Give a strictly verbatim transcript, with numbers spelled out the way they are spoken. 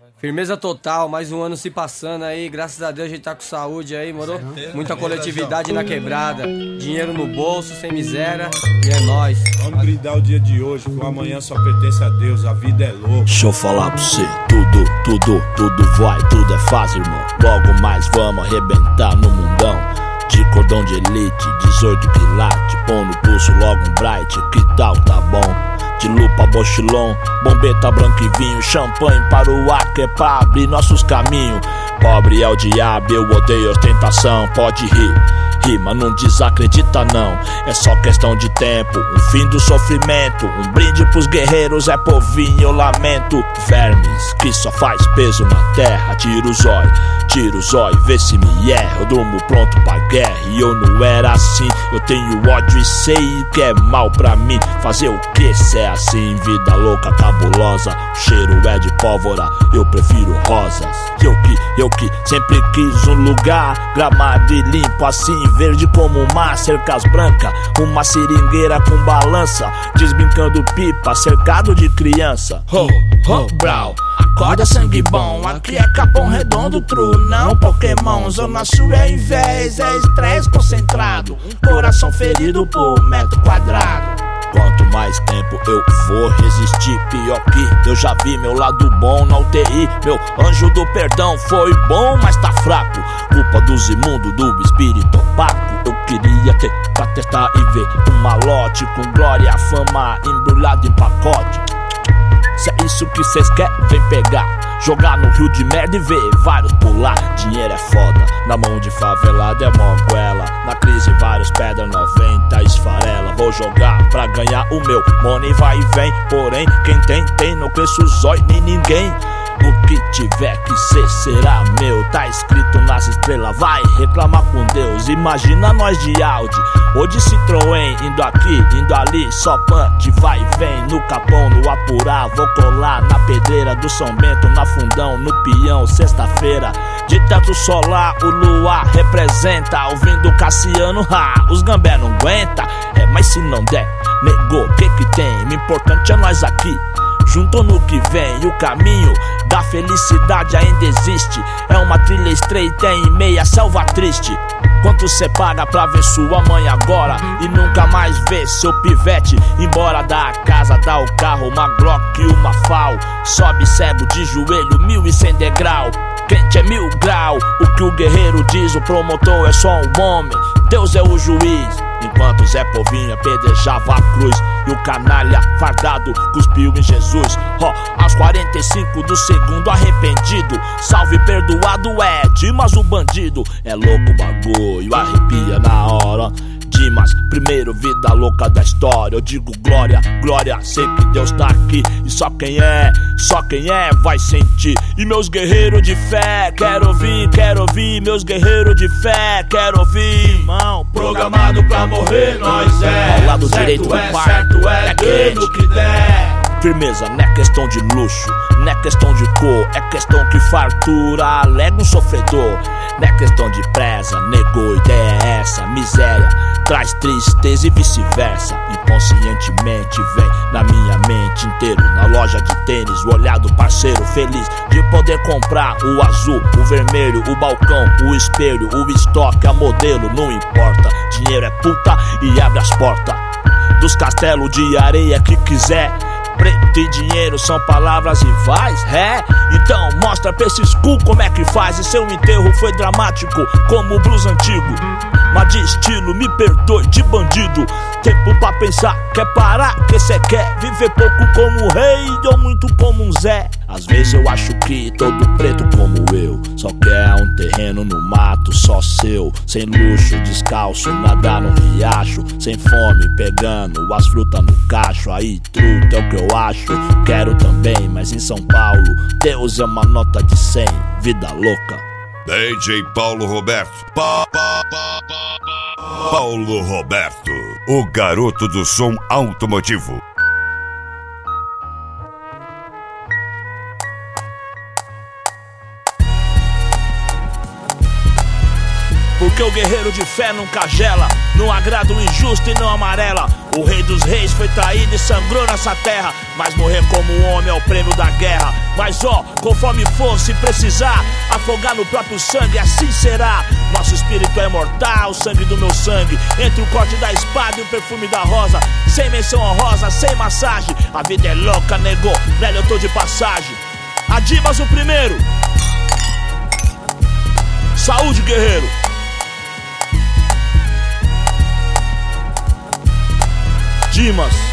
Firmeza total, mais um ano se passando aí, graças a Deus a gente tá com saúde aí, moro? Muita coletividade na quebrada, dinheiro no bolso, sem miséria, e é nóis. Vamos brindar o dia de hoje, que o amanhã só pertence a Deus, a vida é louca. Deixa eu falar pra você, tudo, tudo, tudo vai, tudo é fácil, irmão. Logo mais vamos arrebentar no mundão. De cordão de elite, dezoito quilates, pão no pulso, logo um bright, que tal, tá bom? De lupa, bochilon, bombeta, branco e vinho, champanhe para o ar, que é pra abrir nossos caminhos. Pobre é o diabo, eu odeio ostentação, pode rir, rir, mas não desacredita não. É só questão de tempo, um fim do sofrimento, um brinde pros guerreiros, é povinho, eu lamento. Vermes, que só faz peso na terra, tira o zóio, tira o zóio, vê se me erra. Eu durmo pronto pra guerra e eu não era assim. Eu tenho ódio e sei que é mal pra mim. Fazer o que se é assim, vida louca, cabulosa. O cheiro é de pólvora, eu prefiro rosas. Eu que, eu que sempre quis um lugar gramado e limpo assim, verde como o mar, cercas brancas, uma seringueira com balança, desbrincando pipa, cercado de criança. Ho, ho, brau, acorda sangue bom, aqui é Capão Redondo, true, não Pokémon. Zona Sul é invés, é estresse concentrado, um coração ferido por metro quadrado. Quanto mais tempo eu vou resistir, pior que eu já vi meu lado bom na U T I. Meu anjo do perdão foi bom, mas tá fraco. Culpa dos imundos, do espírito opaco. Eu queria ter pra testar e ver um malote com glória, fama embrulhado em pacote. Se é isso que cês querem, vem pegar, jogar no rio de merda e ver vários pular. Dinheiro é foda, na mão de favelada é monguela. Na crise vários pedra noventa esfarela. Vou jogar pra ganhar o meu, money vai e vem. Porém, quem tem, tem, não cresce o zóio nem ninguém. O que tiver que ser será meu, tá escrito nas estrelas, vai reclamar com Deus. Imagina nós de Audi ou de Citroën, indo aqui, indo ali, só pan de vai e vem. No Capão, no Apurá, vou colar na pedreira do São Bento, na Fundão, no Pião, sexta-feira. De teto solar, o luar representa, ouvindo Cassiano, ha, os gambé não aguenta. É, mas se não der, negou, que que tem? O importante é nós aqui, junto no que vem. O caminho da felicidade ainda existe, é uma trilha estreita em meia selva triste. Quanto cê paga pra ver sua mãe agora e nunca mais ver seu pivete embora da casa, dá o carro, uma Glock e uma Fal. Sobe cego de joelho, mil e cem degrau. Quente é mil grau, o que o guerreiro diz, o promotor é só um homem, Deus é o juiz. Enquanto Zé Povinho apedrejava a cruz e o canalha fardado cuspiu em Jesus. Ó, oh, aos quarenta e cinco do segundo arrependido, salve perdoado é Dimas o bandido. É louco o bagulho, arrepia na hora. Dimas, primeiro vida louca da história. Eu digo glória, glória, sei que Deus tá aqui. E só quem é, só quem é vai sentir. E meus guerreiros de fé, quero ouvir, quero ouvir. Meus guerreiros de fé, quero ouvir. Irmão, programado pra morrer nós é. Ao lado direito do é, pai, certo é, é dando que der. Firmeza, não é questão de luxo, não é questão de cor, é questão que fartura alega um sofredor. Não é questão de presa, negou, ideia é essa. Miséria traz tristeza e vice-versa. Inconscientemente vem na minha mente inteiro. Na loja de tênis, o olhar do parceiro feliz de poder comprar o azul, o vermelho, o balcão, o espelho, o estoque, a modelo, não importa. Dinheiro é puta e abre as portas dos castelos de areia que quiser. Preto e dinheiro são palavras rivais, é? Então mostra pra esses cu como é que faz. E seu enterro foi dramático como o blues antigo, mas de estilo, me perdoe, de bandido. Tempo pra pensar, quer parar, que cê quer viver pouco como um rei ou muito como um Zé. Às vezes eu acho que todo preto como eu só quer um terreno no mato só seu, sem luxo, descalço, nadar no riacho, sem fome, pegando as frutas no cacho. Aí truta é o que eu acho, quero também, mas em São Paulo Deus é uma nota de cem, vida louca. D J Paulo Roberto. Pa, pa, pa, pa, pa. Paulo Roberto, o garoto do som automotivo. Porque o guerreiro de fé nunca gela, não agrada o injusto e não amarela. O rei dos reis foi traído e sangrou nessa terra, mas morrer como um homem é o prêmio da guerra. Mas ó, conforme for, se precisar, afogar no próprio sangue, assim será. Nosso espírito é mortal, o sangue do meu sangue, entre o corte da espada e o perfume da rosa. Sem menção honrosa, sem massagem, a vida é louca, negou, velho, eu tô de passagem. Adimas o primeiro. Saúde, guerreiro. Dimas.